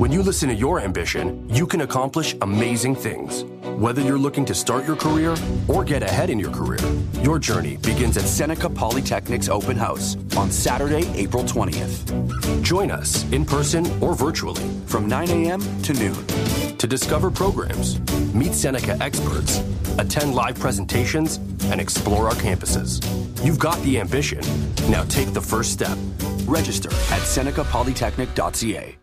When you listen to your ambition, you can accomplish amazing things. Whether you're looking to start your career or get ahead in your career, your journey begins at Seneca Polytechnic's open house on Saturday, April 20th. Join us in person or virtually from 9 a.m. to noon to discover programs, meet Seneca experts, attend live presentations, and explore our campuses. You've got the ambition. Now take the first step. Register at senecapolytechnic.ca.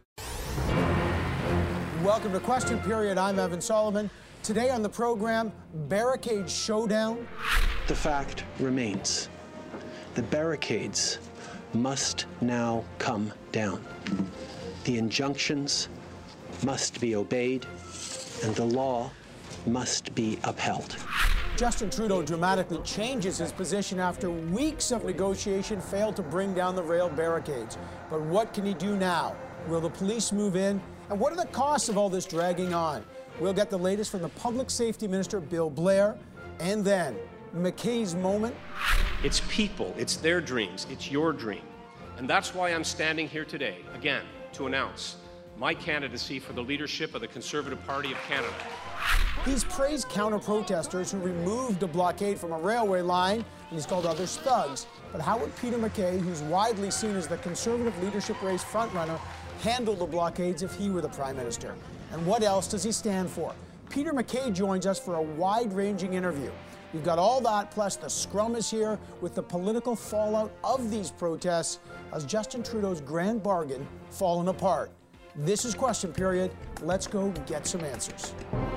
Welcome to Question Period. I'm Evan Solomon. Today on the program, barricade showdown. The fact remains, the barricades must now come down. The injunctions must be obeyed, and the law must be upheld. Justin Trudeau dramatically changes his position after weeks of negotiation failed to bring down the rail barricades. But what can he do now? Will the police move in? And what are the costs of all this dragging on? We'll get the latest from the Public Safety Minister, Bill Blair, and then McKay's moment. It's people, it's their dreams, it's your dream. And that's why I'm standing here today, again, to announce my candidacy for the leadership of the Conservative Party of Canada. He's praised counter-protesters who removed a blockade from a railway line, and he's called others thugs. But how would Peter MacKay, who's widely seen as the Conservative leadership race frontrunner, handle the blockades if he were the Prime Minister? And what else does he stand for? Peter MacKay joins us for a wide-ranging interview. We've got all that, plus the scrum is here with the political fallout of these protests as Justin Trudeau's grand bargain fallen apart. This is Question Period. Let's go get some answers.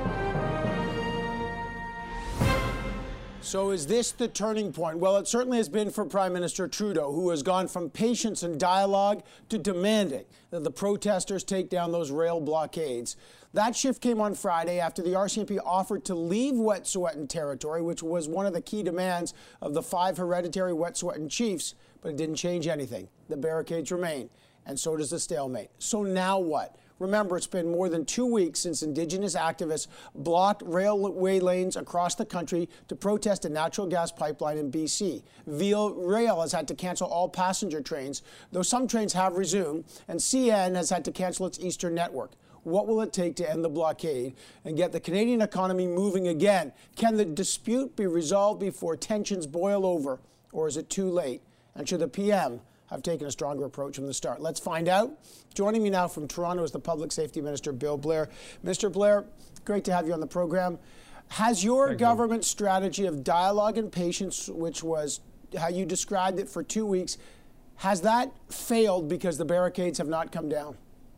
So is this the turning point? Well, it certainly has been for Prime Minister Trudeau, who has gone from patience and dialogue to demanding that the protesters take down those rail blockades. That shift came on Friday after the RCMP offered to leave Wet'suwet'en territory, which was one of the key demands of the 5 hereditary Wet'suwet'en chiefs, but it didn't change anything. The barricades remain, and so does the stalemate. So now what? Remember, it's been more than 2 weeks since Indigenous activists blocked railway lanes across the country to protest a natural gas pipeline in BC. VIA Rail has had to cancel all passenger trains, though some trains have resumed, and CN has had to cancel its eastern network. What will it take to end the blockade and get the Canadian economy moving again? Can the dispute be resolved before tensions boil over, or is it too late? And should the PM have taken a stronger approach from the start? Let's find out. Joining me now from Toronto is the Public Safety Minister, Bill Blair. Mr. Blair, great to have you on the program. Has your government strategy of dialogue and patience, which was how you described it for 2 weeks, has that failed because the barricades have not come down?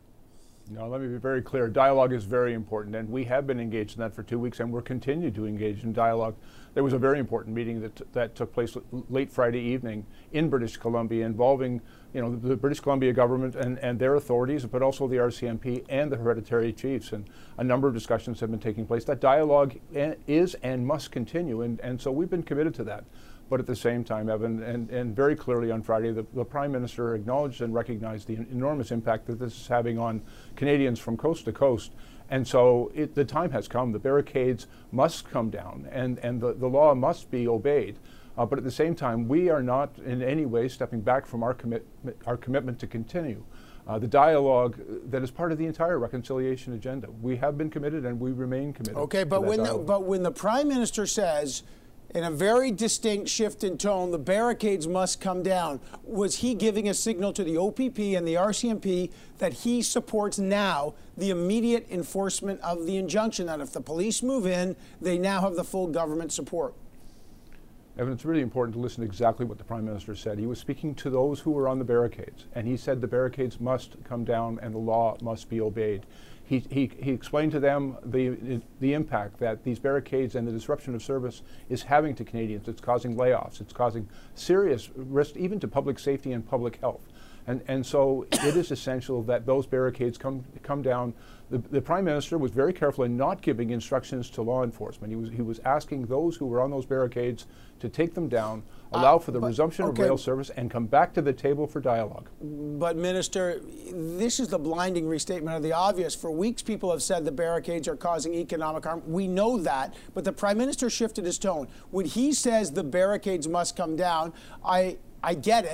No, let me be very clear. Dialogue is very important, and we have been engaged in that for 2 weeks, and we're continuing to engage in dialogue. There was a very important meeting that took place late Friday evening in British Columbia involving, the British Columbia government and their authorities, but also the RCMP and the hereditary chiefs. And a number of discussions have been taking place. That dialogue is and must continue, and so we've been committed to that. But at the same time, Evan, and very clearly on Friday, the Prime Minister acknowledged and recognized the enormous impact that this is having on Canadians from coast to coast. And so the time has come. The barricades must come down, and the law must be obeyed. But at the same time, we are not in any way stepping back from our commitment to continue the dialogue that is part of the entire reconciliation agenda. We have been committed, and we remain committed. Okay, but when the Prime Minister says, in a very distinct shift in tone, the barricades must come down, was he giving a signal to the OPP and the RCMP that he supports now the immediate enforcement of the injunction, that if the police move in, they now have the full government support? Evan, it's really important to listen to exactly what the Prime Minister said. He was speaking to those who were on the barricades, and he said the barricades must come down and the law must be obeyed. He explained to them the impact that these barricades and the disruption of service is having to Canadians. It's causing layoffs. It's causing serious risk even to public safety and public health. And so it is essential that those barricades come down. The Prime Minister was very careful in not giving instructions to law enforcement. He was asking those who were on those barricades to take them down, allow for the resumption of rail service, and come back to the table for dialogue. But, Minister, this is the blinding restatement of the obvious. For weeks, people have said the barricades are causing economic harm. We know that, but the Prime Minister shifted his tone. When he says the barricades must come down, I get it.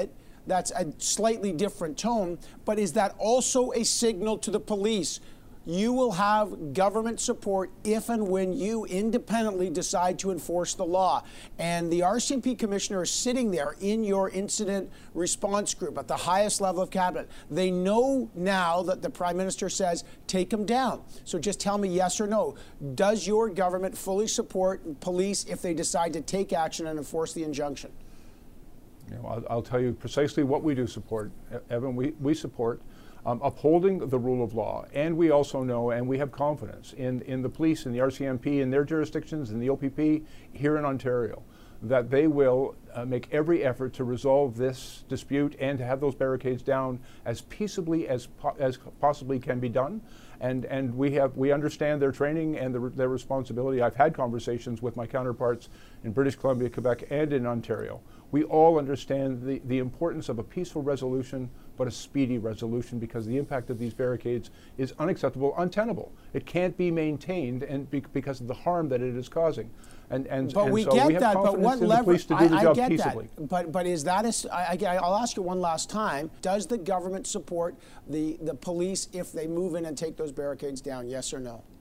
that's a slightly different tone. But is that also a signal to the police? You will have government support if and when you independently decide to enforce the law. And the RCMP commissioner is sitting there in your incident response group at the highest level of cabinet. They know now that the Prime Minister says, take them down. So just tell me yes or no. Does your government fully support police if they decide to take action and enforce the injunction? You know, I'll tell you precisely what we do support, Evan. We support upholding the rule of law, and we also know and we have confidence in the police and the RCMP and their jurisdictions and the OPP here in Ontario that they will make every effort to resolve this dispute and to have those barricades down as peaceably as possibly can be done. And we understand their training and their responsibility. I've had conversations with my counterparts in British Columbia, Quebec, and in Ontario. We all understand the importance of a peaceful resolution, but a speedy resolution, because the impact of these barricades is unacceptable, untenable. It can't be maintained, and because of the harm that it is causing. But we get that. But what leverage? I get peaceably. that. But is that I'll ask you one last time. Does the government support the police if they move in and take those barricades down? Yes or no?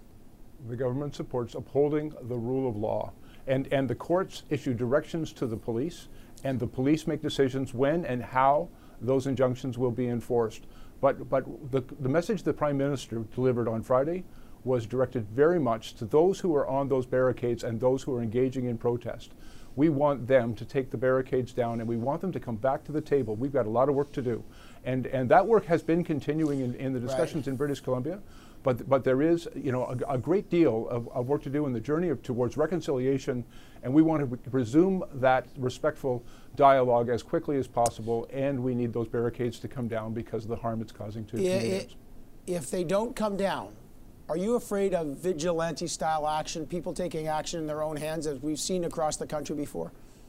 The government supports upholding the rule of law. And the courts issue directions to the police, and the police make decisions when and how those injunctions will be enforced. But the message the Prime Minister delivered on Friday was directed very much to those who are on those barricades and those who are engaging in protest. We want them to take the barricades down, and we want them to come back to the table. We've got a lot of work to do. And that work has been continuing in the discussions in British Columbia. But there is, you know, a great deal of work to do in the journey towards reconciliation, and we want to resume that respectful dialogue as quickly as possible, and we need those barricades to come down because of the harm it's causing to Canadians. If they don't come down, are you afraid of vigilante-style action, people taking action in their own hands, as we've seen across the country before?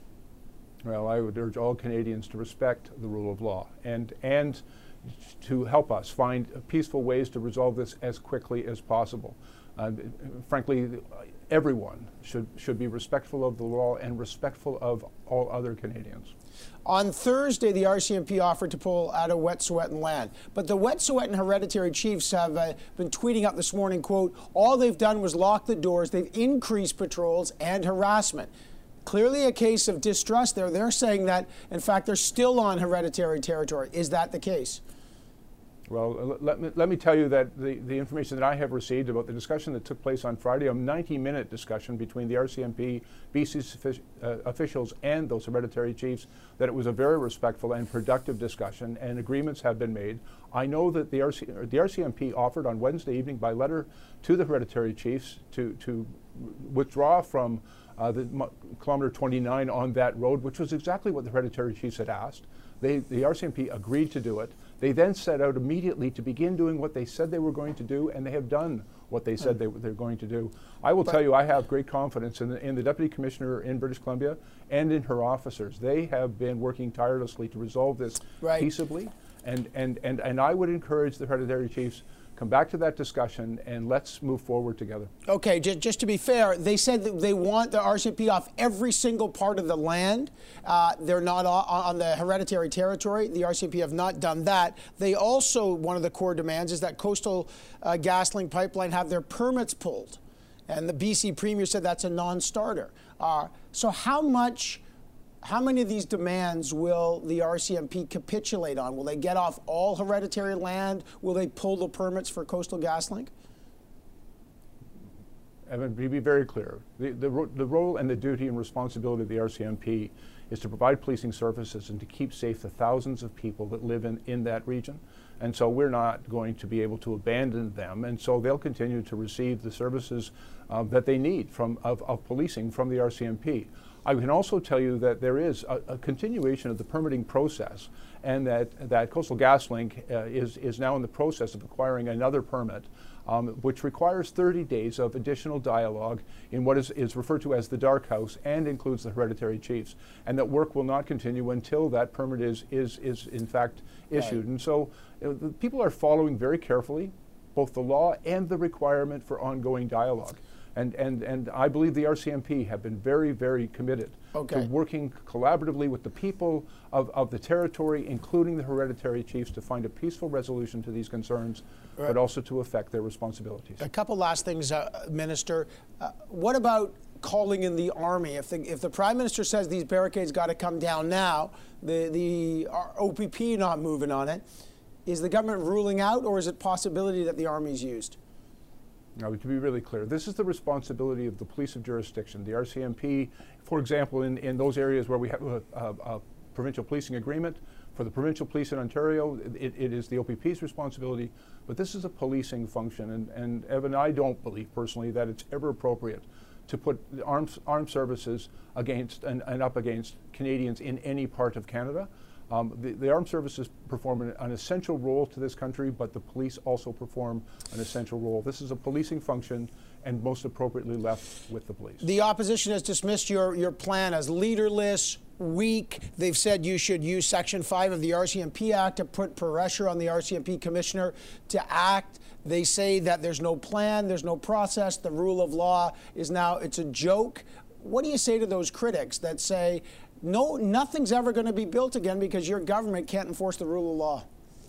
Well, I would urge all Canadians to respect the rule of law and to help us find peaceful ways to resolve this as quickly as possible. Frankly, everyone should be respectful of the law and respectful of all other Canadians. On Thursday, the RCMP offered to pull out of Wet'suwet'en land. But the Wet'suwet'en hereditary chiefs have been tweeting out this morning, quote, all they've done was lock the doors. They've increased patrols and harassment. Clearly a case of distrust there. They're saying that, in fact, they're still on hereditary territory. Is that the case? Well, let me tell you that the information that I have received about the discussion that took place on Friday, a 90-minute discussion between the RCMP, BC's officials, and those hereditary chiefs, that it was a very respectful and productive discussion, and agreements have been made. I know that the RCMP offered on Wednesday evening by letter to the hereditary chiefs to withdraw from the kilometer 29 on that road, which was exactly what the hereditary chiefs had asked. The RCMP agreed to do it. They then set out immediately to begin doing what they said they were going to do, and they have done what they said they're going to do. I will tell you, I have great confidence in the Deputy Commissioner in British Columbia and in her officers. They have been working tirelessly to resolve this peaceably, and I would encourage the hereditary chiefs, come back to that discussion and let's move forward together. Okay, just to be fair, they said that they want the RCMP off every single part of the land. They're not on the hereditary territory. The RCMP have not done that. They also, one of the core demands is that Coastal GasLink pipeline have their permits pulled. And the BC Premier said that's a non-starter. So how many of these demands will the RCMP capitulate on? Will they get off all hereditary land? Will they pull the permits for Coastal GasLink? Evan, to be very clear, the role and the duty and responsibility of the RCMP is to provide policing services and to keep safe the thousands of people that live in that region. And so we're not going to be able to abandon them. And so they'll continue to receive the services that they need of policing from the RCMP. I can also tell you that there is a continuation of the permitting process, and that Coastal GasLink is now in the process of acquiring another permit, which requires 30 days of additional dialogue in what is referred to as the dark house, and includes the hereditary chiefs. And that work will not continue until that permit is in fact issued. Right. And so the people are following very carefully both the law and the requirement for ongoing dialogue. And I believe the RCMP have been very, very committed to working collaboratively with the people of the territory, including the hereditary chiefs, to find a peaceful resolution to these concerns, but also to effect their responsibilities. A couple last things, Minister. What about calling in the Army? If the Prime Minister says these barricades got to come down now, the OPP not moving on it, is the government ruling out, or is it possibility that the Army is used? Now, to be really clear, this is the responsibility of the police of jurisdiction. The RCMP, for example, in those areas where we have a provincial policing agreement, for the provincial police in Ontario, it is the OPP's responsibility, but this is a policing function. And Evan, I don't believe personally that it's ever appropriate to put armed services against and up against Canadians in any part of Canada. The armed services perform an essential role to this country, but the police also perform an essential role. This is a policing function, and most appropriately left with the police. The opposition has dismissed your plan as leaderless, weak. They've said you should use Section 5 of the RCMP Act to put pressure on the RCMP commissioner to act. They say that there's no plan, there's no process, the rule of law is now, it's a joke. What do you say to those critics that say, no, nothing's ever going to be built again because your government can't enforce the rule of law?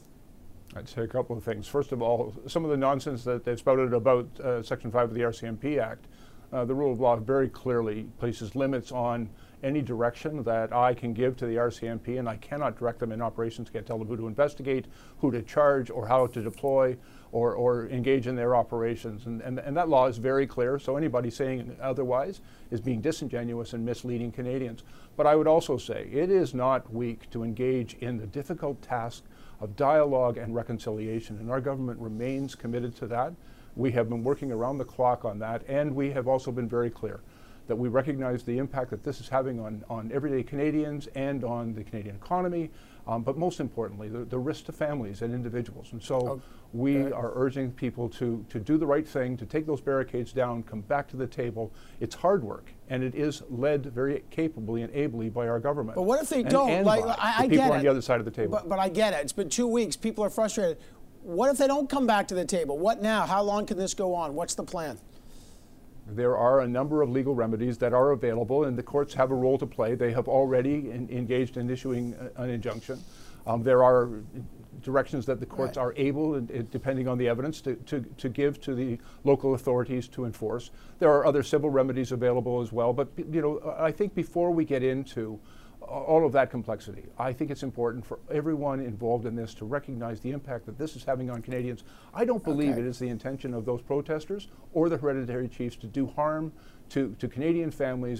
I'd say a couple of things. First of all, some of the nonsense that they've spouted about Section 5 of the RCMP Act, the rule of law very clearly places limits on any direction that I can give to the RCMP, and I cannot direct them in operations, can't tell them who to investigate, who to charge, or how to deploy, or engage in their operations. And that law is very clear, so anybody saying otherwise is being disingenuous and misleading Canadians. But I would also say it is not weak to engage in the difficult task of dialogue and reconciliation, and our government remains committed to that. We have been working around the clock on that, and we have also been very clear that we recognize the impact that this is having on everyday Canadians and on the Canadian economy, but most importantly, the risk to families and individuals. And so we are urging people to do the right thing, to take those barricades down, come back to the table. It's hard work, and it is led very capably and ably by our government. But what if they don't? And like, I get it. People on the other side of the table. But I get it. It's been 2 weeks. People are frustrated. What if they don't come back to the table? What now? How long can this go on? What's the plan? There are a number of legal remedies that are available, and the courts have a role to play. They have already engaged in issuing an injunction. There are directions that the courts are able, depending on the evidence, to give to the local authorities to enforce. There are other civil remedies available as well. But you know, I think before we get into all of that complexity, I think it's important for everyone involved in this to recognize the impact that this is having on Canadians. I don't believe it is the intention of those protesters or the hereditary chiefs to do harm to Canadian families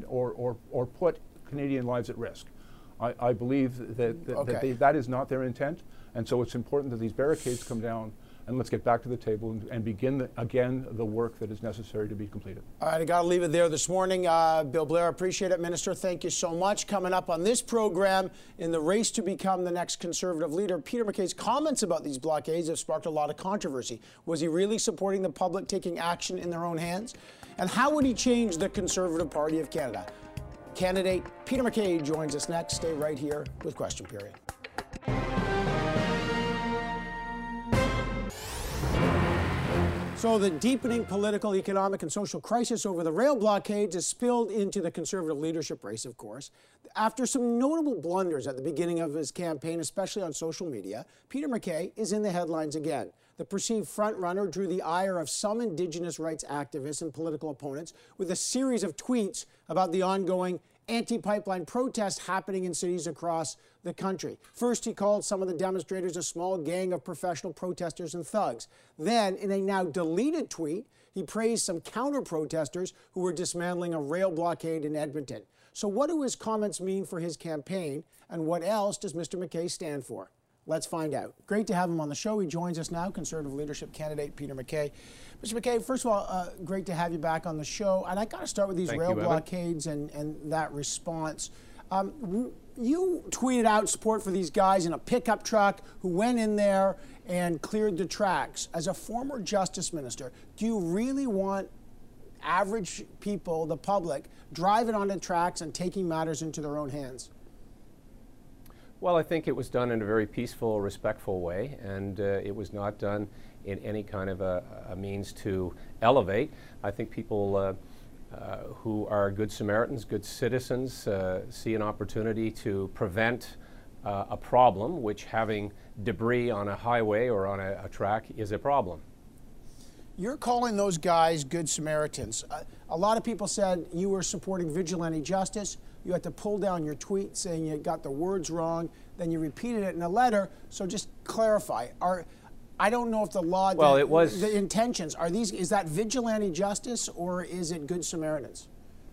or put Canadian lives at risk. I believe that that is not their intent, and so it's important that these barricades come down, and let's get back to the table and begin again the work that is necessary to be completed. All right, I got to leave it there this morning. Bill Blair, appreciate it. Minister, thank you so much. Coming up on this program, in the race to become the next Conservative leader, Peter MacKay's comments about these blockades have sparked a lot of controversy. Was he really supporting the public taking action in their own hands? And how would he change the Conservative Party of Canada? Candidate Peter MacKay joins us next. Stay right here with Question Period. So the deepening political, economic, and social crisis over the rail blockades has spilled into the Conservative leadership race, of course. After some notable blunders at the beginning of his campaign, especially on social media, Peter MacKay is in the headlines again. The perceived frontrunner drew the ire of some Indigenous rights activists and political opponents with a series of tweets about the ongoing anti-pipeline protests happening in cities across the country. First, he called some of the demonstrators a small gang of professional protesters and thugs. Then, in a now deleted tweet, he praised some counter-protesters who were dismantling a rail blockade in Edmonton. So what do his comments mean for his campaign, and what else does Mr. MacKay stand for? Let's find out. Great to have him on the show. He joins us now, Conservative leadership candidate Peter MacKay. Mr. MacKay, first of all, great to have you back on the show. And I got to start with these rail blockades and that response. You tweeted out support for these guys in a pickup truck who went in there and cleared the tracks. As a former justice minister, do you really want average people, the public, driving onto tracks and taking matters into their own hands? Well, I think it was done in a very peaceful, respectful way, and it was not done in any kind of a means to elevate. I think people who are good Samaritans, good citizens, see an opportunity to prevent a problem, which having debris on a highway or on a track is a problem. You're calling those guys good Samaritans. A lot of people said you were supporting vigilante justice. You had to pull down your tweet saying you got the words wrong. Then you repeated it in a letter. So just clarify. I don't know if the law, well, it was the intentions are these. Is that vigilante justice or is it good Samaritans?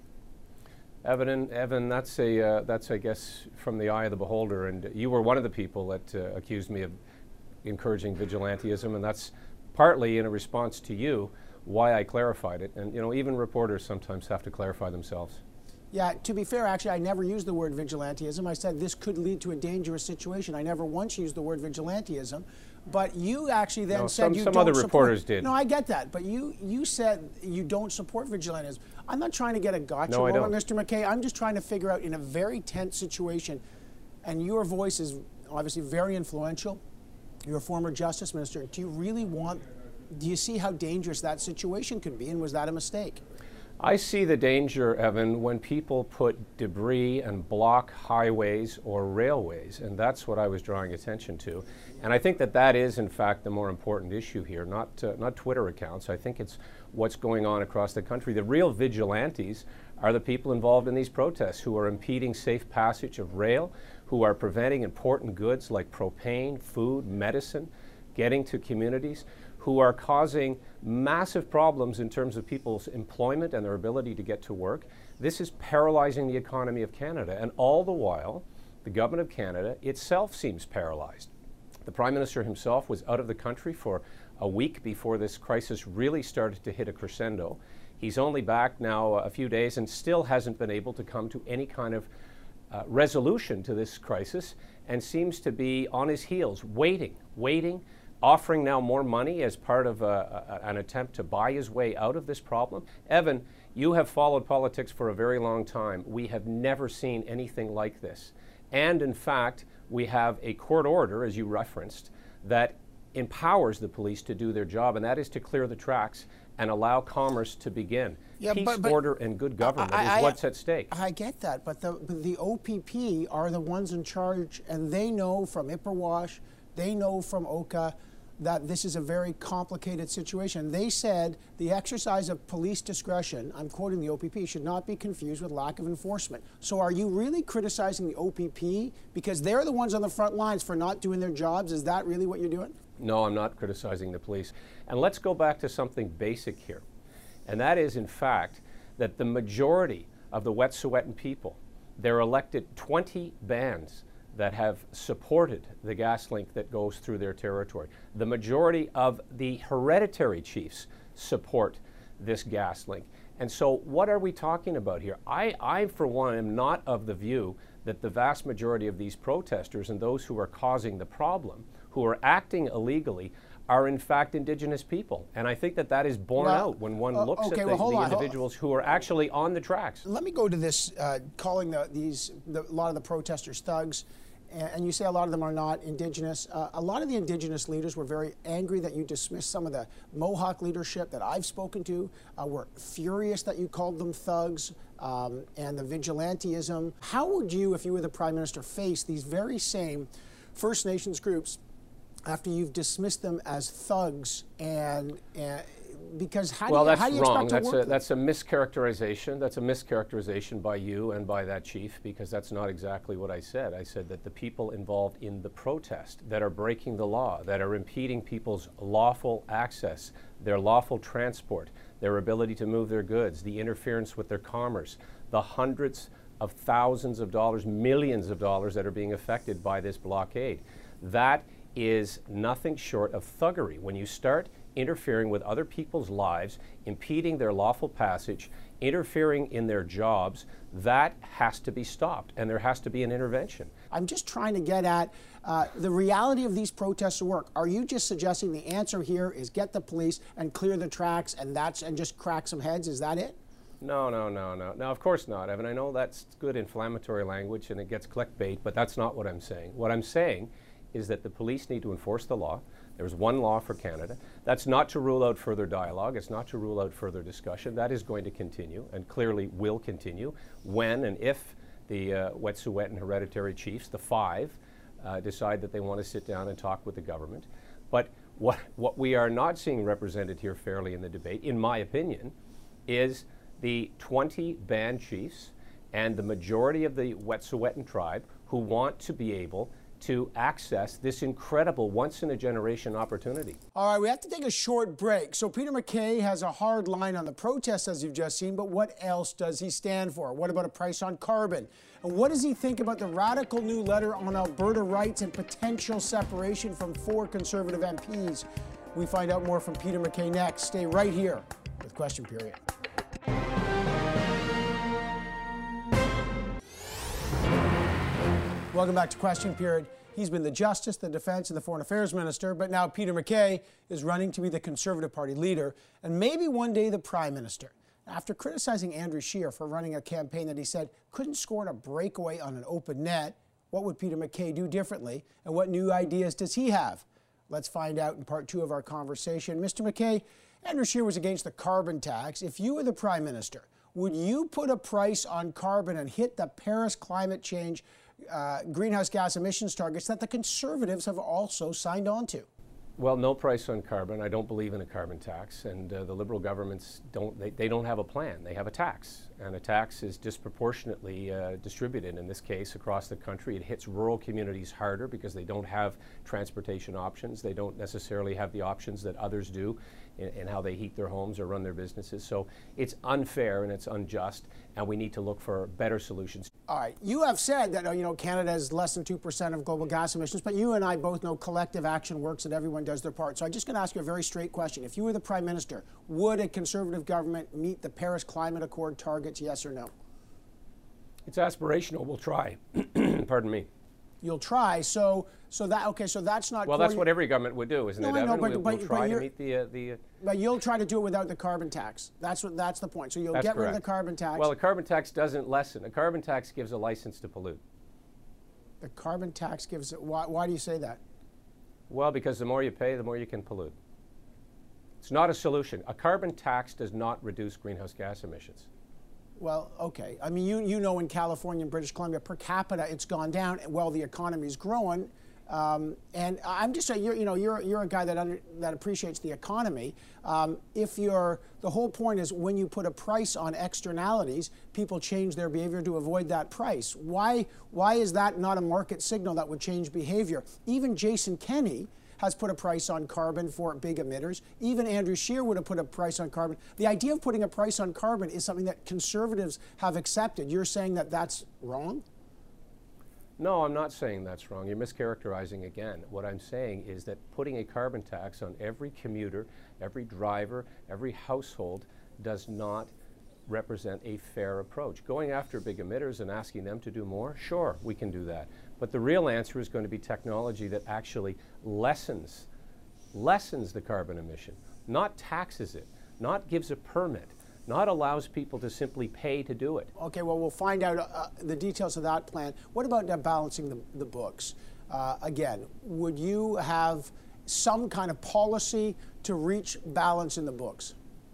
Evan, that's I guess from the eye of the beholder. And you were one of the people that accused me of encouraging vigilantism, and that's partly in a response to you why I clarified it. And even reporters sometimes have to clarify themselves. Yeah, to be fair, actually, I never used the word vigilantism. I said this could lead to a dangerous situation. I never once used the word vigilantism. But you actually then said you don't support. Some other reporters did. No, I get that. But you said you don't support vigilantism. I'm not trying to get a gotcha moment, Mr. McKay. I'm just trying to figure out in a very tense situation, and your voice is obviously very influential. You're a former justice minister. Do you see how dangerous that situation could be, and was that a mistake? I see the danger, Evan, when people put debris and block highways or railways, and that's what I was drawing attention to. And I think that is, in fact, the more important issue here, not Twitter accounts. I think it's what's going on across the country. The real vigilantes are the people involved in these protests who are impeding safe passage of rail, who are preventing important goods like propane, food, medicine, getting to communities, who are causing massive problems in terms of people's employment and their ability to get to work. This is paralyzing the economy of Canada, and all the while, the government of Canada itself seems paralyzed. The Prime Minister himself was out of the country for a week before this crisis really started to hit a crescendo. He's only back now a few days and still hasn't been able to come to any kind of resolution to this crisis, and seems to be on his heels, waiting, offering now more money as part of an attempt to buy his way out of this problem. Evan, you have followed politics for a very long time. We have never seen anything like this. And in fact, we have a court order, as you referenced, that empowers the police to do their job, and that is to clear the tracks and allow commerce to begin. Yeah, Peace, order, and good government is what's at stake. I get that, but the OPP are the ones in charge, and they know from Ipperwash, they know from Oka, that this is a very complicated situation. They said the exercise of police discretion, I'm quoting the OPP, should not be confused with lack of enforcement. So are you really criticizing the OPP because they're the ones on the front lines for not doing their jobs? Is that really what you're doing? No, I'm not criticizing the police. And let's go back to something basic here. And that is, in fact, that the majority of the Wet'suwet'en people, they're elected 20 bands that have supported the gas link that goes through their territory. The majority of the hereditary chiefs support this gas link. And so what are we talking about here? I, for one, am not of the view that the vast majority of these protesters and those who are causing the problem, who are acting illegally, are in fact Indigenous people. And I think that is borne out when one looks at the individuals who are actually on the tracks. Let me go to this, calling a lot of the protesters thugs. And you say a lot of them are not Indigenous. A lot of the Indigenous leaders were very angry that you dismissed some of the Mohawk leadership that I've spoken to. Were furious that you called them thugs and the vigilantism. How would you, if you were the Prime Minister, face these very same First Nations groups after you've dismissed them as thugs because how do you expect to work? That's a mischaracterization. That's a mischaracterization by you and by that chief, because that's not exactly what I said. I said that the people involved in the protest that are breaking the law, that are impeding people's lawful access, their lawful transport, their ability to move their goods, the interference with their commerce, the hundreds of thousands of dollars, millions of dollars that are being affected by this blockade. That is nothing short of thuggery. When you start interfering with other people's lives, impeding their lawful passage, interfering in their jobs, that has to be stopped, and there has to be an intervention. I'm just trying to get at the reality of these protests at work. Are you just suggesting the answer here is get the police and clear the tracks and just crack some heads? Is that it? No, no, no, no. No, of course not, Evan. I know that's good inflammatory language and it gets clickbait, but that's not what I'm saying. What I'm saying is that the police need to enforce the law. There's one law for Canada. That's not to rule out further dialogue. It's not to rule out further discussion. That is going to continue and clearly will continue when and if the Wet'suwet'en hereditary chiefs, the 5, decide that they want to sit down and talk with the government. But what we are not seeing represented here fairly in the debate, in my opinion, is the 20 band chiefs and the majority of the Wet'suwet'en tribe who want to be able to access this incredible once-in-a-generation opportunity. All right, we have to take a short break. So Peter MacKay has a hard line on the protests, as you've just seen, but what else does he stand for? What about a price on carbon? And what does he think about the radical new letter on Alberta rights and potential separation from 4 Conservative MPs? We find out more from Peter MacKay next. Stay right here with Question Period. Welcome back to Question Period. He's been the Justice, the Defence, and the Foreign Affairs Minister, but now Peter MacKay is running to be the Conservative Party leader and maybe one day the Prime Minister. After criticizing Andrew Scheer for running a campaign that he said couldn't score a breakaway on an open net, what would Peter MacKay do differently, and what new ideas does he have? Let's find out in part 2 of our conversation. Mr. MacKay, Andrew Scheer was against the carbon tax. If you were the Prime Minister, would you put a price on carbon and hit the Paris climate change greenhouse gas emissions targets that the Conservatives have also signed on to? Well, no price on carbon. I don't believe in a carbon tax, and the Liberal governments they don't have a plan. They have a tax, and a tax is disproportionately distributed, in this case, across the country. It hits rural communities harder because they don't have transportation options. They don't necessarily have the options that others do in how they heat their homes or run their businesses. So it's unfair and it's unjust, and we need to look for better solutions. All right. You have said that, Canada is less than 2% of global gas emissions, but you and I both know collective action works and everyone does their part. So I'm just going to ask you a very straight question. If you were the Prime Minister, would a Conservative government meet the Paris Climate Accord targets, yes or no? It's aspirational. We'll try. Pardon me. You'll try. So that's not. Well, that's what every government would do, isn't it, Evan? No, we'll try to meet the. But you'll try to do it without the carbon tax. That's the point. So you'll get rid of the carbon tax. Well, a carbon tax doesn't lessen. A carbon tax gives a license to pollute. The carbon tax gives it. Why do you say that? Well, because the more you pay, the more you can pollute. It's not a solution. A carbon tax does not reduce greenhouse gas emissions. Well, okay. I mean, you know, in California and British Columbia, per capita, it's gone down while the economy's growing. And I'm just saying, you're a guy that appreciates the economy. The whole point is when you put a price on externalities, people change their behavior to avoid that price. Why is that not a market signal that would change behavior? Even Jason Kenney has put a price on carbon for big emitters. Even Andrew Scheer would have put a price on carbon. The idea of putting a price on carbon is something that Conservatives have accepted. You're saying that that's wrong? No, I'm not saying that's wrong. You're mischaracterizing again. What I'm saying is that putting a carbon tax on every commuter, every driver, every household does not represent a fair approach. Going after big emitters and asking them to do more, sure, we can do that. But the real answer is going to be technology that actually lessens the carbon emission, not taxes it, not gives a permit, not allows people to simply pay to do it. Okay, well, we'll find out the details of that plan. What about balancing the books? Again, would you have some kind of policy to reach balance in the books?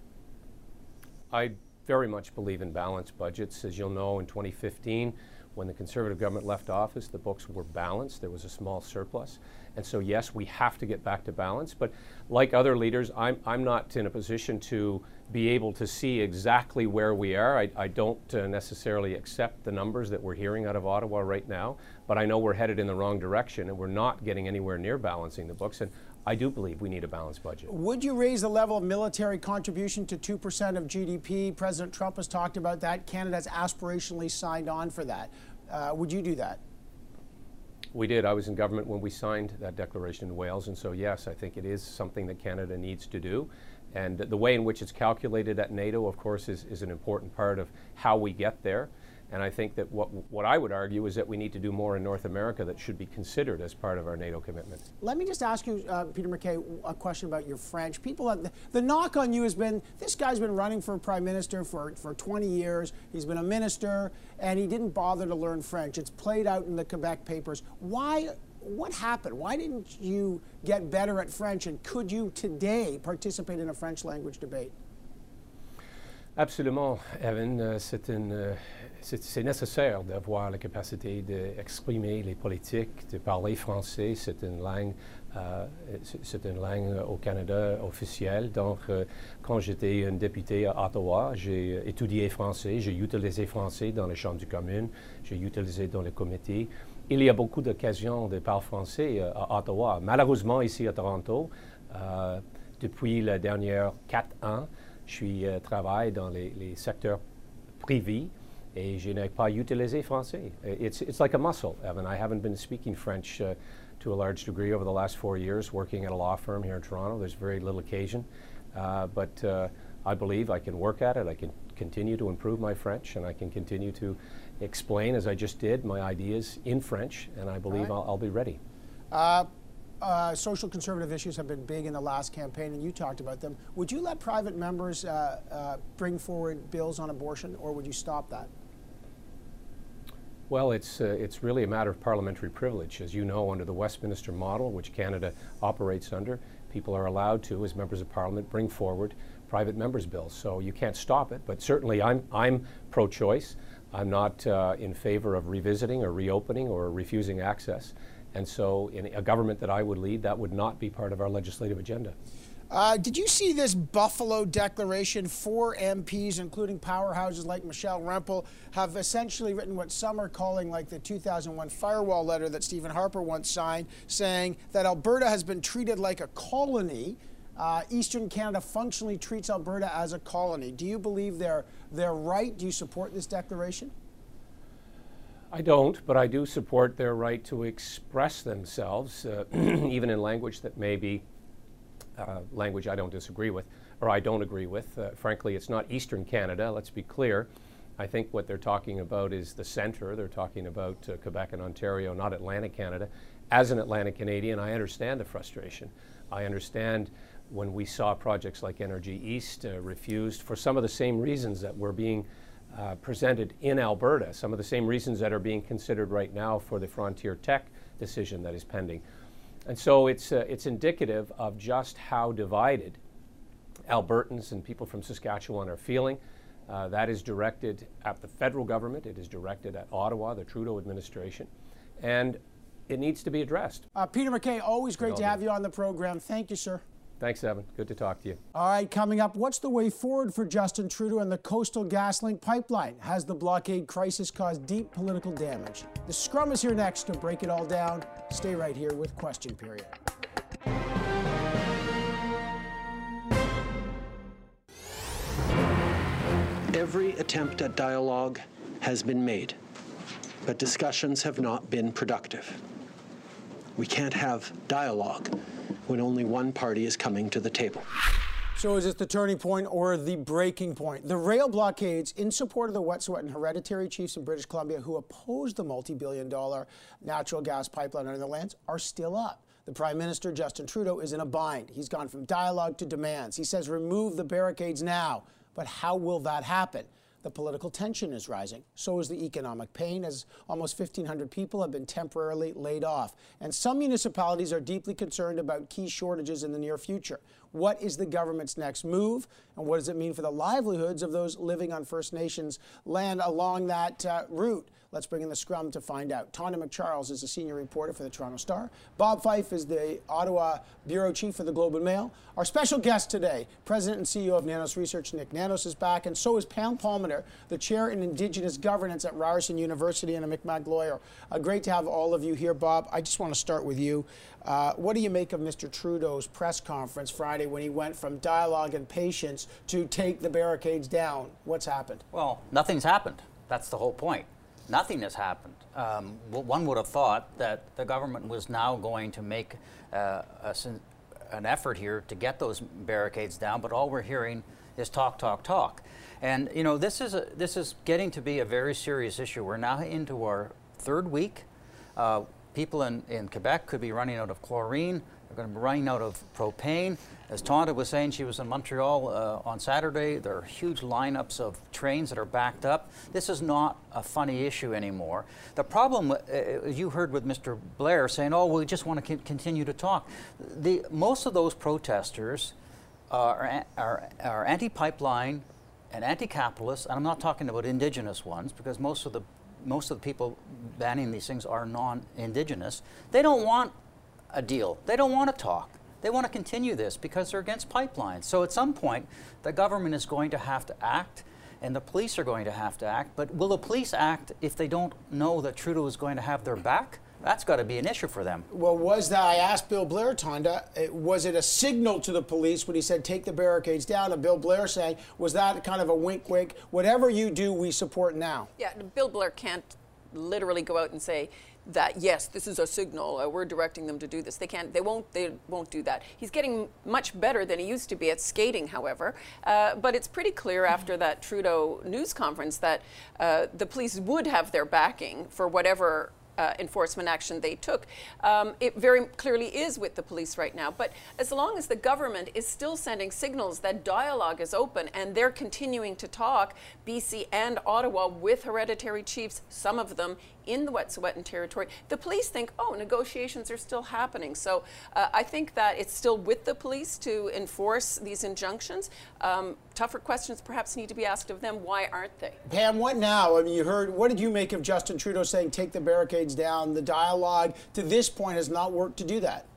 I very much believe in balanced budgets. As you'll know, in 2015, when the Conservative government left office, the books were balanced. There was a small surplus. And so, yes, we have to get back to balance. But like other leaders, I'm not in a position to be able to see exactly where we are. I don't necessarily accept the numbers that we're hearing out of Ottawa right now. But I know we're headed in the wrong direction, and we're not getting anywhere near balancing the books. And I do believe we need a balanced budget. Would you raise the level of military contribution to 2% of GDP? President Trump has talked about that. Canada's aspirationally signed on for that. Would you do that? We did. I was in government when we signed that declaration in Wales, and so yes, I think it is something that Canada needs to do. And the way in which it's calculated at NATO, of course, is an important part of how we get there. And I think that what I would argue is that we need to do more in North America that should be considered as part of our NATO commitment. Let me just ask you, Peter MacKay, a question about your French. People, the knock on you has been, this guy's been running for prime minister for 20 years. He's been a minister, and he didn't bother to learn French. It's played out in the Quebec papers. Why? What happened? Why didn't you get better at French, and could you today participate in a French language debate? Absolument, Evan. C'est nécessaire d'avoir la capacité d'exprimer les politiques, de parler français. C'est une langue au Canada officielle. Donc, quand j'étais un député à Ottawa, j'ai étudié français, j'ai utilisé français dans les chambres de communes, j'ai utilisé dans les comités. Il y a beaucoup d'occasions de parler français à Ottawa. Malheureusement, ici à Toronto, depuis les derniers 4 ans, je travaille dans les secteurs privés et je n'ai pas utilisé français. It's like a muscle, Evan. I haven't been speaking French to a large degree over the last 4 years, working at a law firm here in Toronto. There's very little occasion, but I believe I can work at it. I can continue to improve my French, and I can continue to explain, as I just did, my ideas in French, and I believe I'll be ready. Social conservative issues have been big in the last campaign, and you talked about them. Would you let private members bring forward bills on abortion, or would you stop that? Well, it's really a matter of parliamentary privilege. As you know, under the Westminster model, which Canada operates under, people are allowed to, as members of Parliament, bring forward private members' bills. So you can't stop it, but certainly I'm pro-choice. I'm not in favor of revisiting or reopening or refusing access. And so in a government that I would lead, that would not be part of our legislative agenda. Did you see this Buffalo declaration? 4 MPs, including powerhouses like Michelle Rempel, have essentially written what some are calling like the 2001 firewall letter that Stephen Harper once signed, saying that Alberta has been treated like a colony. Eastern Canada functionally treats Alberta as a colony. Do you believe they're right? Do you support this declaration? I don't, but I do support their right to express themselves, even in language that may be language I don't disagree with, or I don't agree with. Frankly, it's not Eastern Canada, let's be clear. I think what they're talking about is the centre. They're talking about Quebec and Ontario, not Atlantic Canada. As an Atlantic Canadian, I understand the frustration. I understand when we saw projects like Energy East refused for some of the same reasons that were being presented in Alberta, some of the same reasons that are being considered right now for the Frontier Tech decision that is pending. And so it's indicative of just how divided Albertans and people from Saskatchewan are feeling. That is directed at the federal government. It is directed at Ottawa, the Trudeau administration. And it needs to be addressed. Peter MacKay, always great to have you on the program. Thank you, sir. Thanks, Evan. Good to talk to you. All right, coming up, what's the way forward for Justin Trudeau and the Coastal GasLink pipeline? Has the blockade crisis caused deep political damage? The Scrum is here next to break it all down. Stay right here with Question Period. Every attempt at dialogue has been made, but discussions have not been productive. We can't have dialogue when only one party is coming to the table. So is this the turning point or the breaking point? The rail blockades in support of the Wet'suwet'en hereditary chiefs in British Columbia who opposed the multi-billion-dollar natural gas pipeline under the lands are still up. The Prime Minister, Justin Trudeau, is in a bind. He's gone from dialogue to demands. He says remove the barricades now. But how will that happen? The political tension is rising. So is the economic pain, as almost 1,500 people have been temporarily laid off. And some municipalities are deeply concerned about key shortages in the near future. What is the government's next move? And what does it mean for the livelihoods of those living on First Nations land along that route? Let's bring in the Scrum to find out. Tonda McCharles is a senior reporter for the Toronto Star. Bob Fife is the Ottawa bureau chief for the Globe and Mail. Our special guest today, President and CEO of Nanos Research, Nick Nanos, is back, and so is Pam Palmater, the chair in Indigenous Governance at Ryerson University and a Mi'kmaq lawyer. Great to have all of you here. Bob, I just want to start with you. What do you make of Mr. Trudeau's press conference Friday when he went from dialogue and patience to take the barricades down? What's happened? Well, nothing's happened. That's the whole point. Nothing has happened. One would have thought that the government was now going to make an effort here to get those barricades down, but all we're hearing is talk, talk, talk. And you know, this is getting to be a very serious issue. We're now into our third week. People in Quebec could be running out of chlorine. They're going to be running out of propane. As Tonda was saying, she was in Montreal on Saturday. There are huge lineups of trains that are backed up. This is not a funny issue anymore. The problem, you heard with Mr. Blair saying, oh, we just want to continue to talk. Most of those protesters are anti-pipeline and anti-capitalist, and I'm not talking about Indigenous ones, because most of the people banning these things are non-Indigenous. They don't want a deal. They don't want to talk. They want to continue this because they're against pipelines. So at some point, the government is going to have to act, and the police are going to have to act. But will the police act if they don't know that Trudeau is going to have their back? That's got to be an issue for them. Well, I asked Bill Blair, Tonda, was it a signal to the police when he said, take the barricades down? And Bill Blair saying, was that kind of a wink, wink? Whatever you do, we support now. Yeah, Bill Blair can't literally go out and say that, yes, this is a signal, we're directing them to do this. They won't do that. He's getting much better than he used to be at skating, however. But it's pretty clear after that Trudeau news conference that the police would have their backing for whatever enforcement action they took. It very clearly is with the police right now. But as long as the government is still sending signals that dialogue is open and they're continuing to talk, BC and Ottawa with hereditary chiefs, some of them in the Wet'suwet'en territory, the police think, oh, negotiations are still happening. So I think that it's still with the police to enforce these injunctions. Tougher questions perhaps need to be asked of them. Why aren't they? Pam, what now? I mean, you heard, what did you make of Justin Trudeau saying take the barricades down? The dialogue to this point has not worked to do that.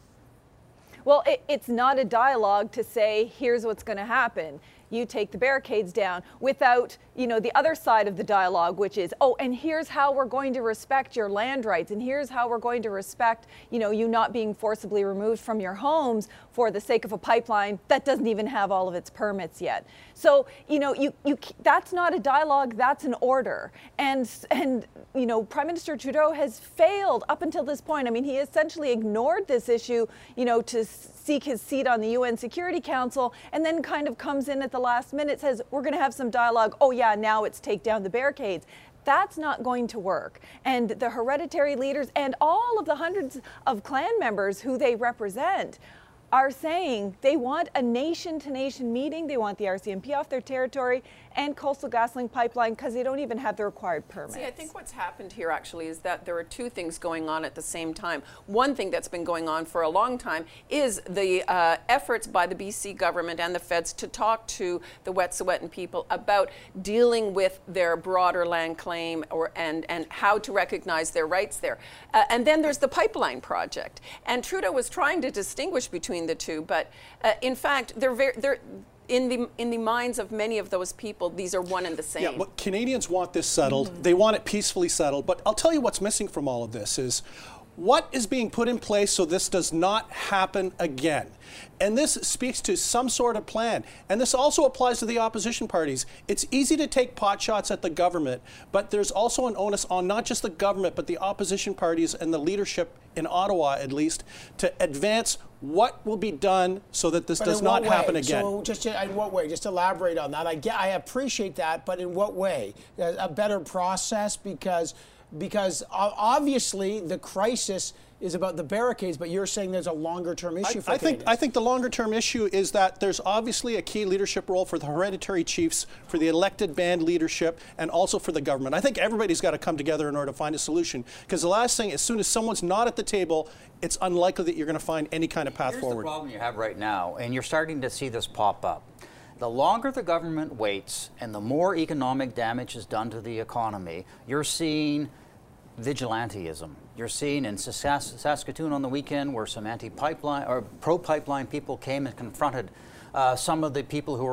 Well, it's not a dialogue to say, here's what's going to happen. You take the barricades down without, you know, the other side of the dialogue, which is, oh, and here's how we're going to respect your land rights, and here's how we're going to respect, you know, you not being forcibly removed from your homes for the sake of a pipeline that doesn't even have all of its permits yet. So, you know, that's not a dialogue, that's an order. And you know, Prime Minister Trudeau has failed up until this point. I mean, he essentially ignored this issue, you know, to seek his seat on the UN Security Council, and then kind of comes in at the last minute, says, we're going to have some dialogue. Oh yeah, now it's take down the barricades. That's not going to work. And the hereditary leaders and all of the hundreds of clan members who they represent are saying they want a nation-to-nation meeting. They want the RCMP off their territory and Coastal GasLink pipeline because they don't even have the required permits. See, I think what's happened here actually is that there are two things going on at the same time. One thing that's been going on for a long time is the efforts by the BC government and the feds to talk to the Wet'suwet'en people about dealing with their broader land claim and how to recognize their rights there. And then there's the pipeline project. And Trudeau was trying to distinguish between the two, but in fact, they're in the minds of many of those people, these are one and the same. Yeah, but Canadians want this settled. They want it peacefully settled. But I'll tell you what's missing from all of this is what is being put in place so this does not happen again. And this speaks to some sort of plan. And this also applies to the opposition parties. It's easy to take pot shots at the government, but there's also an onus on not just the government, but the opposition parties and the leadership in Ottawa, at least, to advance what will be done so that this does not happen again. So just in what way? Just elaborate on that. I appreciate that, but in what way? A better process because obviously the crisis is about the barricades, but you're saying there's a longer-term issue for Canadians. I think the longer-term issue is that there's obviously a key leadership role for the hereditary chiefs, for the elected band leadership, and also for the government. I think everybody's got to come together in order to find a solution, because the last thing, as soon as someone's not at the table, it's unlikely that you're going to find any kind of path forward. Here's the problem you have right now, and you're starting to see this pop up. The longer the government waits and the more economic damage is done to the economy, you're seeing vigilantism. You're seeing in Saskatoon on the weekend where some anti-pipeline or pro-pipeline people came and confronted some of the people who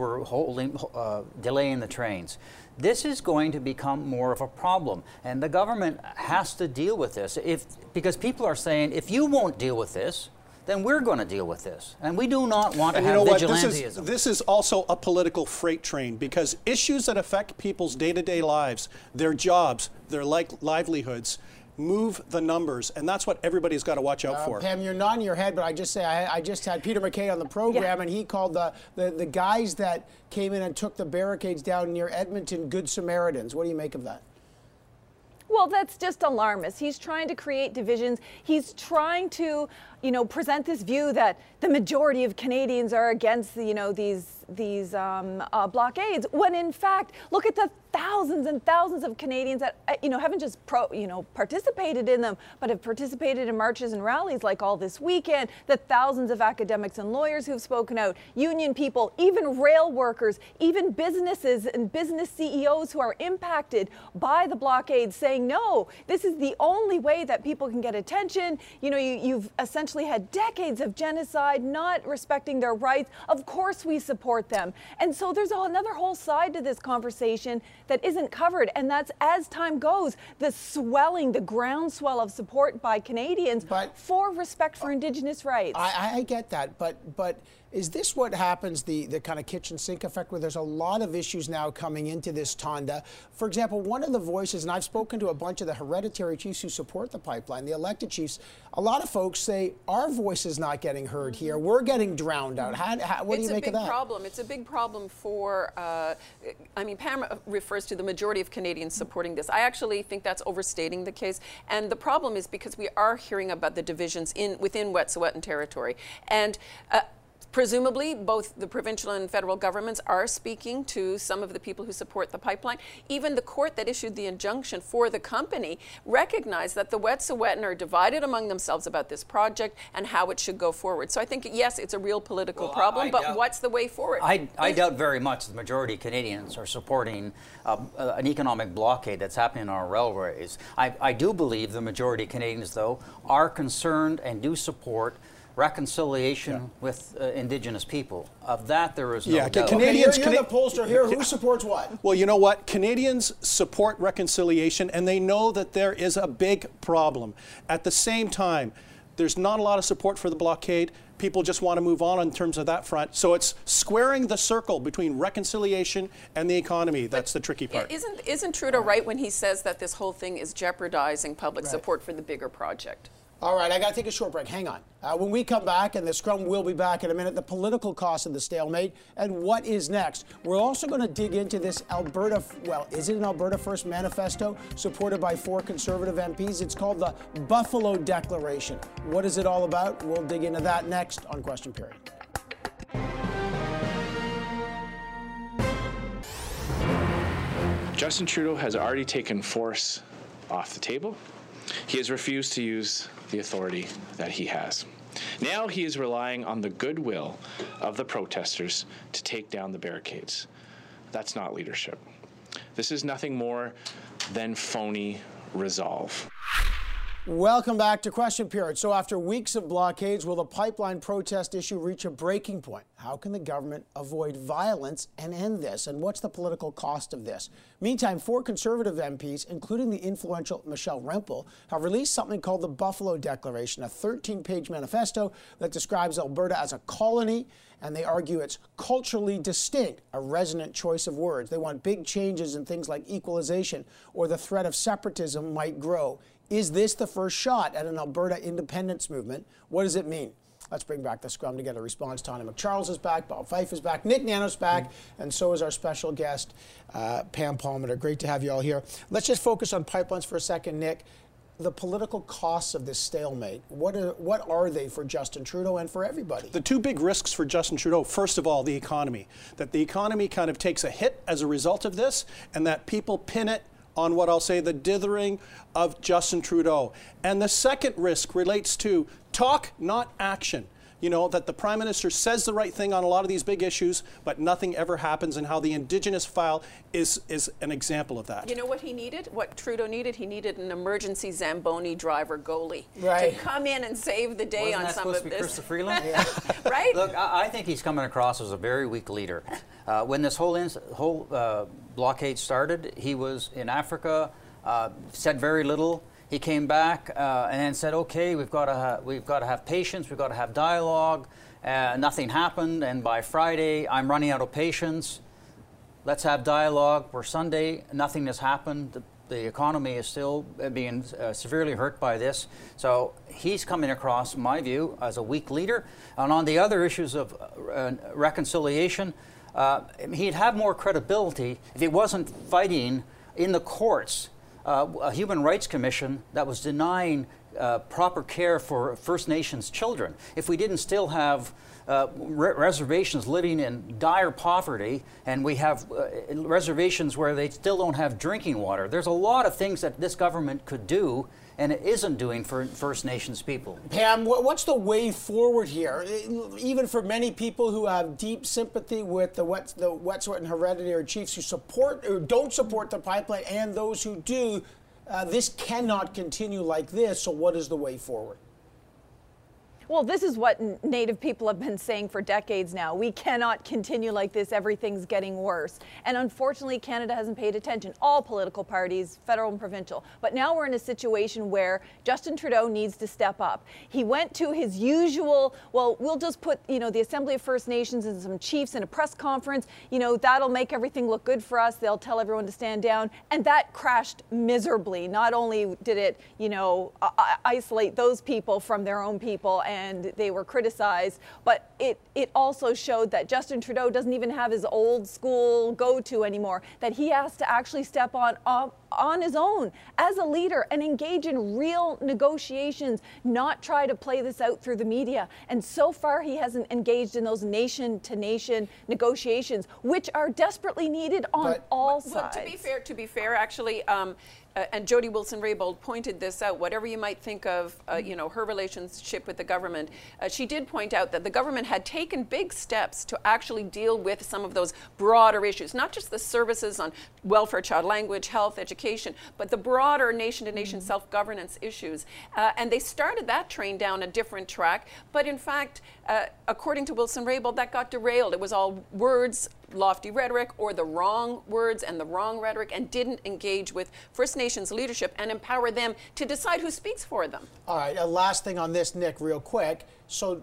were delaying the trains. This is going to become more of a problem, and the government has to deal with this. Because people are saying, if you won't deal with this, then we're going to deal with this. And we do not want to have vigilantism. This is also a political freight train, because issues that affect people's day-to-day lives, their jobs, their livelihoods, move the numbers, and that's what everybody's got to watch out for. Pam, you're nodding your head, but I just say I just had Peter MacKay on the program, and he called the guys that came in and took the barricades down near Edmonton Good Samaritans. What do you make of that? Well, that's just alarmist. He's trying to create divisions. He's trying to, present this view that the majority of Canadians are against, these blockades. When in fact, look at the thousands and thousands of Canadians that, haven't just participated in them, but have participated in marches and rallies like all this weekend. The thousands of academics and lawyers who've spoken out, union people, even rail workers, even businesses and business CEOs who are impacted by the blockade, saying, no, this is the only way that people can get attention. You've essentially had decades of genocide, not respecting their rights. Of course we support them. And so there's another whole side to this conversation that isn't covered, and that's, as time goes, the groundswell of support by Canadians for respect for Indigenous rights. I get that, but is this what happens, the kind of kitchen sink effect, where there's a lot of issues now coming into this Tonda? For example, one of the voices, and I've spoken to a bunch of the hereditary chiefs who support the pipeline, the elected chiefs, a lot of folks say, our voice is not getting heard here. We're getting drowned out. What do you make of that? It's a big problem. It's a big problem for, Pam refers to the majority of Canadians supporting this. I actually think that's overstating the case. And the problem is because we are hearing about the divisions within Wet'suwet'en territory. And presumably, both the provincial and federal governments are speaking to some of the people who support the pipeline. Even the court that issued the injunction for the company recognized that the Wet'suwet'en are divided among themselves about this project and how it should go forward. So I think, yes, it's a real political problem, but what's the way forward? I doubt very much the majority of Canadians are supporting an economic blockade that's happening on our railways. I do believe the majority of Canadians, though, are concerned and do support reconciliation with Indigenous people. Of that, there is no doubt. Canadians, you're the pollster here. Who supports what? Well, you know what? Canadians support reconciliation, and they know that there is a big problem. At the same time, there's not a lot of support for the blockade. People just want to move on in terms of that front. So it's squaring the circle between reconciliation and the economy. That's the tricky part. Isn't Trudeau right when he says that this whole thing is jeopardizing public support for the bigger project? All right, I got to take a short break. Hang on. When we come back, and the Scrum will be back in a minute, the political cost of the stalemate and what is next. We're also going to dig into this Alberta, is it an Alberta First manifesto supported by 4 Conservative MPs? It's called the Buffalo Declaration. What is it all about? We'll dig into that next on Question Period. Justin Trudeau has already taken force off the table. He has refused to use the authority that he has. Now he is relying on the goodwill of the protesters to take down the barricades. That's not leadership. This is nothing more than phony resolve. Welcome back to Question Period. So after weeks of blockades, will the pipeline protest issue reach a breaking point? How can the government avoid violence and end this? And what's the political cost of this? Meantime, 4 Conservative MPs, including the influential Michelle Rempel, have released something called the Buffalo Declaration, a 13-page manifesto that describes Alberta as a colony, and they argue it's culturally distinct, a resonant choice of words. They want big changes in things like equalization, or the threat of separatism might grow. Is this the first shot at an Alberta independence movement? What does it mean? Let's bring back the Scrum to get a response. Tony McCharles is back, Bob Fife is back, Nick Nano's back, and so is our special guest, Pam Palmater. Great to have you all here. Let's just focus on pipelines for a second, Nick. The political costs of this stalemate, what are they for Justin Trudeau and for everybody? The 2 big risks for Justin Trudeau, first of all, the economy. That the economy kind of takes a hit as a result of this, and that people pin it on what I'll say the dithering of Justin Trudeau. And the second risk relates to talk, not action. You know, that the Prime Minister says the right thing on a lot of these big issues, but nothing ever happens, and how the Indigenous file is an example of that. You know what he needed? What Trudeau needed? He needed an emergency Zamboni driver goalie to come in and save the day on some of this. Chrystia Freeland? Right? Look, I think he's coming across as a very weak leader. When this whole blockade started, he was in Africa, said very little. He came back and then said, "Okay, we've got to have patience. We've got to have dialogue." Nothing happened, and by Friday, I'm running out of patience. Let's have dialogue. We're Sunday. Nothing has happened. The economy is still being severely hurt by this. So he's coming across, in my view, as a weak leader. And on the other issues of reconciliation, he'd have more credibility if he wasn't fighting in the courts a Human Rights Commission that was denying proper care for First Nations children. If we didn't still have reservations living in dire poverty, and we have reservations where they still don't have drinking water. There's a lot of things that this government could do and it isn't doing for First Nations people. Pam, what's the way forward here? Even for many people who have deep sympathy with the Wet'suwet'en and Hereditary Chiefs who support or don't support the pipeline, and those who do, this cannot continue like this. So what is the way forward? Well, this is what Native people have been saying for decades now. We cannot continue like this. Everything's getting worse. And unfortunately, Canada hasn't paid attention. All political parties, federal and provincial. But now we're in a situation where Justin Trudeau needs to step up. He went to his usual, well, we'll just put, the Assembly of First Nations and some chiefs in a press conference. That'll make everything look good for us. They'll tell everyone to stand down. And that crashed miserably. Not only did it, isolate those people from their own people, and they were criticized, but it also showed that Justin Trudeau doesn't even have his old school go-to anymore, that he has to actually step on his own as a leader and engage in real negotiations, not try to play this out through the media. And so far he hasn't engaged in those nation-to-nation negotiations, which are desperately needed on all sides. Well, to be fair, actually, and Jody Wilson-Raybould pointed this out, whatever you might think of, her relationship with the government, she did point out that the government had taken big steps to actually deal with some of those broader issues, not just the services on welfare, child language, health, education, but the broader nation-to-nation self-governance issues. And they started that train down a different track, but in fact, according to Wilson-Raybould, that got derailed. It was all words, lofty rhetoric, or the wrong words and the wrong rhetoric, and didn't engage with First Nations leadership and empower them to decide who speaks for them. All right, last thing on this, Nick, real quick. So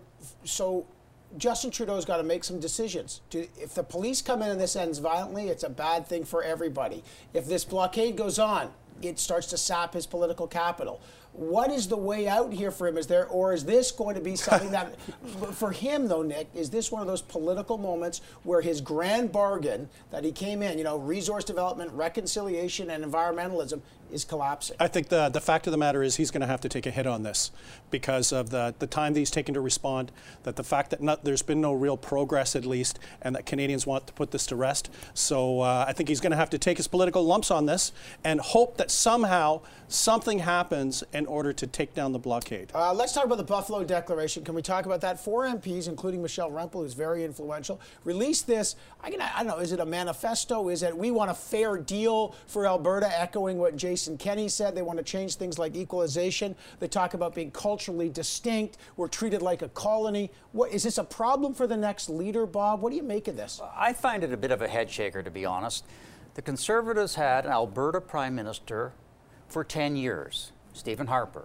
Justin Trudeau's got to make some decisions. If the police come in and this ends violently, it's a bad thing for everybody. If this blockade goes on, it starts to sap his political capital. What is the way out here for him? Is this going to be something that, for him though, Nick, is this one of those political moments where his grand bargain that he came in, resource development, reconciliation, and environmentalism is collapsing? I think the fact of the matter is he's going to have to take a hit on this because of the time that he's taken to respond, that the fact that there's been no real progress at least, and that Canadians want to put this to rest. So I think he's going to have to take his political lumps on this and hope that somehow something happens in order to take down the blockade. Let's talk about the Buffalo Declaration. Can we talk about that? 4 MPs, including Michelle Rempel, who's very influential, released this. I don't know, is it a manifesto? Is it we want a fair deal for Alberta, echoing what Jason Kenney said? They want to change things like equalization. They talk about being culturally distinct. We're treated like a colony. Is this a problem for the next leader, Bob? What do you make of this? I find it a bit of a head shaker, to be honest. The Conservatives had an Alberta Prime Minister for 10 years, Stephen Harper.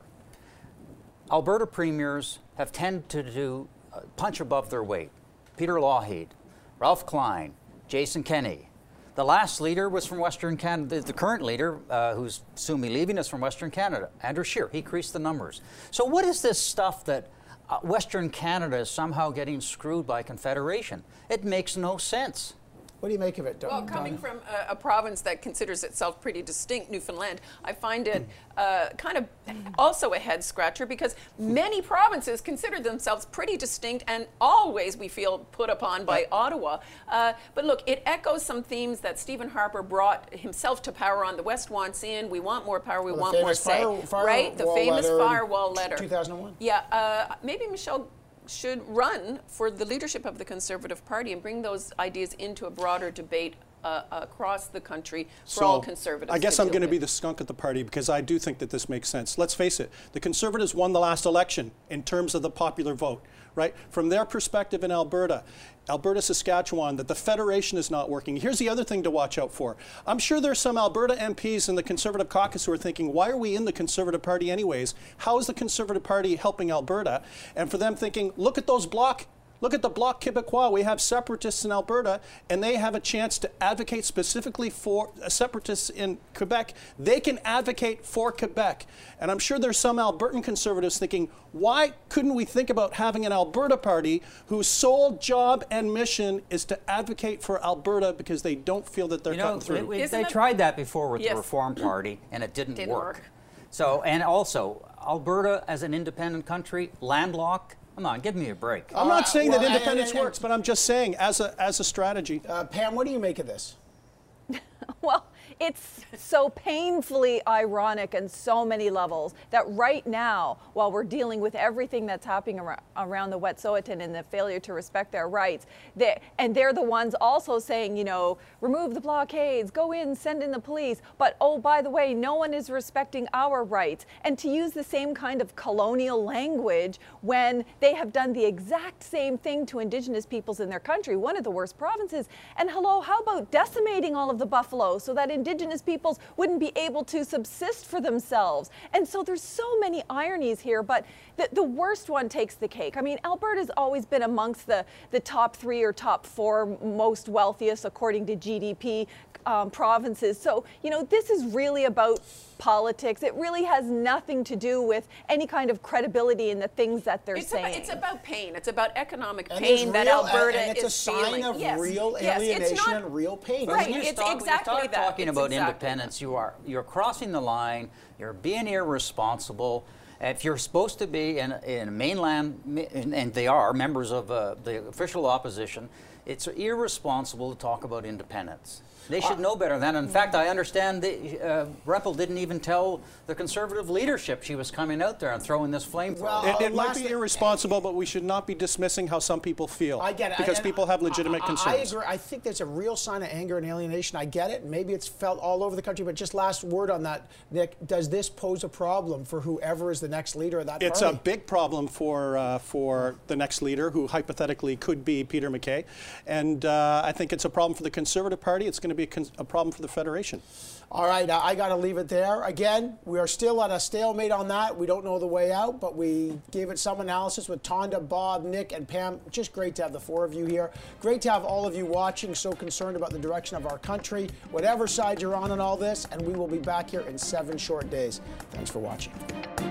Alberta premiers have tended to punch above their weight. Peter Lougheed, Ralph Klein, Jason Kenney. The last leader was from Western Canada. The current leader, who's soon be leaving, is from Western Canada, Andrew Scheer. He increased the numbers. So what is this stuff that Western Canada is somehow getting screwed by Confederation? It makes no sense. What do you make of it, Well, coming from a province that considers itself pretty distinct, Newfoundland, I find it kind of also a head scratcher because many provinces consider themselves pretty distinct and always, we feel, put upon by Ottawa. But look, it echoes some themes that Stephen Harper brought himself to power on. The West wants in, we want more power, we want more say. Right? The famous firewall letter. 2001. Yeah, maybe Michelle should run for the leadership of the Conservative Party and bring those ideas into a broader debate across the country for all Conservatives. I guess I'm going to be the skunk at the party because I do think that this makes sense. Let's face it, the Conservatives won the last election in terms of the popular vote, right? From their perspective in Alberta, Saskatchewan, that the Federation is not working. Here's the other thing to watch out for. I'm sure there's some Alberta MPs in the Conservative caucus who are thinking, why are we in the Conservative Party anyways? How is the Conservative Party helping Alberta? And for them thinking, look at those bloc Look at the Bloc Québécois. We have separatists in Alberta, and they have a chance to advocate specifically for separatists in Quebec. They can advocate for Quebec. And I'm sure there's some Albertan conservatives thinking, why couldn't we think about having an Alberta party whose sole job and mission is to advocate for Alberta because they don't feel that they're cutting through? They tried that before with the Reform Party, and it didn't work. So, and also, Alberta as an independent country, landlocked, come on, give me a break. I'm not saying that independence works, but I'm just saying as a strategy. Pam, what do you make of this? Well, it's so painfully ironic on so many levels that right now, while we're dealing with everything that's happening around the Wet'suwet'en and the failure to respect their rights, they're the ones also saying, you know, remove the blockades, go in, send in the police, but oh, by the way, no one is respecting our rights. And to use the same kind of colonial language when they have done the exact same thing to Indigenous peoples in their country, one of the worst provinces. And hello, how about decimating all of the buffalo so that Indigenous peoples wouldn't be able to subsist for themselves? And so there's so many ironies here, but the worst one takes the cake. I mean, Alberta's always been amongst the top 3 or top 4 most wealthiest according to GDP provinces. So, you know, this is really about politics. It really has nothing to do with any kind of credibility in the things that they're saying. It's about pain. It's about economic pain that Alberta is feeling. And it's a sign of real alienation and real pain. Right, it's exactly that. Talking about independence, you're crossing the line, you're being irresponsible. If you're supposed to be in mainland, and they are members of the official opposition, it's irresponsible to talk about independence. They should know better than. In fact, I understand Rempel didn't even tell the Conservative leadership she was coming out there and throwing this flamethrower. Well, it might be irresponsible, but we should not be dismissing how some people feel. I get it. Because people have legitimate concerns. I agree. I think there's a real sign of anger and alienation. I get it. Maybe it's felt all over the country, but just last word on that, Nick, does this pose a problem for whoever is the next leader of that party? It's a big problem for the next leader, who hypothetically could be Peter MacKay. And I think it's a problem for the Conservative Party. It's going to be a problem for the Federation. All right, I got to leave it there. Again, we are still at a stalemate on that. We don't know the way out, but we gave it some analysis with Tonda, Bob, Nick, and Pam. Just great to have the 4 of you here. Great to have all of you watching, so concerned about the direction of our country, whatever side you're on in all this, and we will be back here in 7 short days. Thanks for watching.